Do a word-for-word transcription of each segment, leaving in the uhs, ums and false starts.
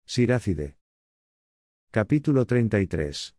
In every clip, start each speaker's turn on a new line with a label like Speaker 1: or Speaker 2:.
Speaker 1: Siracide. Capítulo treinta y tres.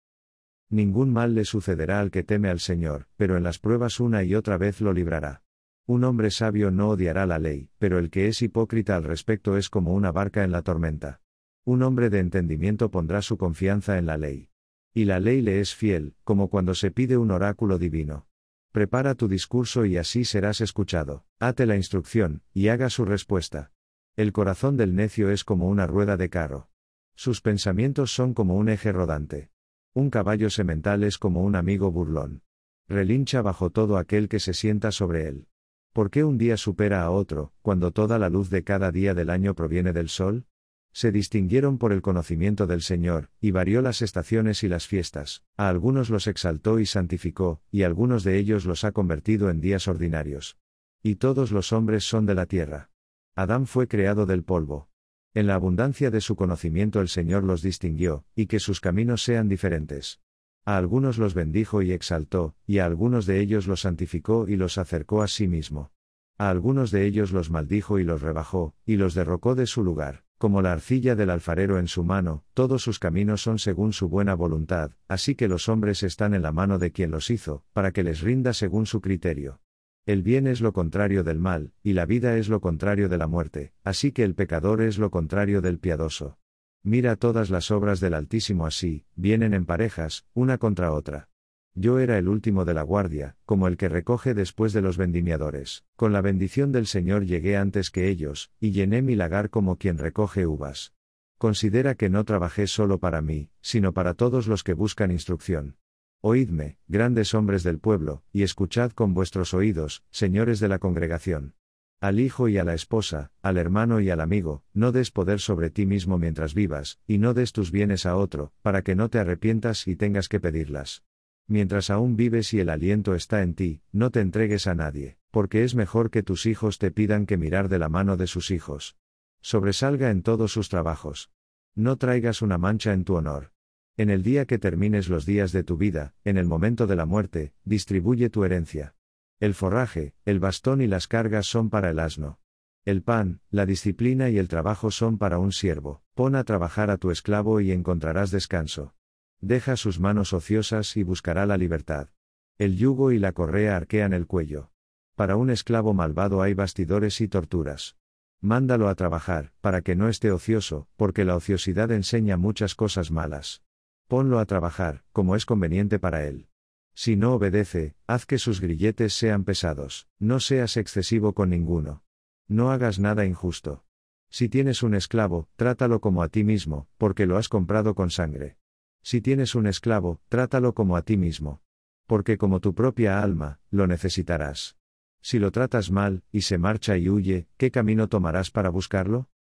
Speaker 1: Ningún mal le sucederá al que teme al Señor, pero en las pruebas una y otra vez lo librará. Un hombre sabio no odiará la ley, pero el que es hipócrita al respecto es como una barca en la tormenta. Un hombre de entendimiento pondrá su confianza en la ley. Y la ley le es fiel, como cuando se pide un oráculo divino. Prepara tu discurso y así serás escuchado. Ate la instrucción, y haga su respuesta. El corazón del necio es como una rueda de carro. Sus pensamientos son como un eje rodante. Un caballo semental es como un amigo burlón. Relincha bajo todo aquel que se sienta sobre él. ¿Por qué un día supera a otro, cuando toda la luz de cada día del año proviene del sol? Se distinguieron por el conocimiento del Señor, y varió las estaciones y las fiestas. A algunos los exaltó y santificó, y algunos de ellos los ha convertido en días ordinarios. Y todos los hombres son de la tierra. Adán fue creado del polvo. En la abundancia de su conocimiento el Señor los distinguió, y que sus caminos sean diferentes. A algunos los bendijo y exaltó, y a algunos de ellos los santificó y los acercó a sí mismo. A algunos de ellos los maldijo y los rebajó, y los derrocó de su lugar, como la arcilla del alfarero en su mano. Todos sus caminos son según su buena voluntad, así que los hombres están en la mano de quien los hizo, para que les rinda según su criterio. El bien es lo contrario del mal, y la vida es lo contrario de la muerte, así que el pecador es lo contrario del piadoso. Mira todas las obras del Altísimo así, vienen en parejas, una contra otra. Yo era el último de la guardia, como el que recoge después de los vendimiadores. Con la bendición del Señor llegué antes que ellos, y llené mi lagar como quien recoge uvas. Considera que no trabajé solo para mí, sino para todos los que buscan instrucción. Oídme, grandes hombres del pueblo, y escuchad con vuestros oídos, señores de la congregación. Al hijo y a la esposa, al hermano y al amigo, no des poder sobre ti mismo mientras vivas, y no des tus bienes a otro, para que no te arrepientas y tengas que pedirlas. Mientras aún vives y el aliento está en ti, no te entregues a nadie, porque es mejor que tus hijos te pidan que mirar de la mano de sus hijos. Sobresalga en todos sus trabajos. No traigas una mancha en tu honor. En el día que termines los días de tu vida, en el momento de la muerte, distribuye tu herencia. El forraje, el bastón y las cargas son para el asno. El pan, la disciplina y el trabajo son para un siervo. Pon a trabajar a tu esclavo y encontrarás descanso. Deja sus manos ociosas y buscará la libertad. El yugo y la correa arquean el cuello. Para un esclavo malvado hay bastidores y torturas. Mándalo a trabajar, para que no esté ocioso, porque la ociosidad enseña muchas cosas malas. Ponlo a trabajar, como es conveniente para él. Si no obedece, haz que sus grilletes sean pesados. No seas excesivo con ninguno. No hagas nada injusto. Si tienes un esclavo, trátalo como a ti mismo, porque lo has comprado con sangre. Si tienes un esclavo, trátalo como a ti mismo. Porque como tu propia alma, lo necesitarás. Si lo tratas mal, y se marcha y huye, ¿qué camino tomarás para buscarlo?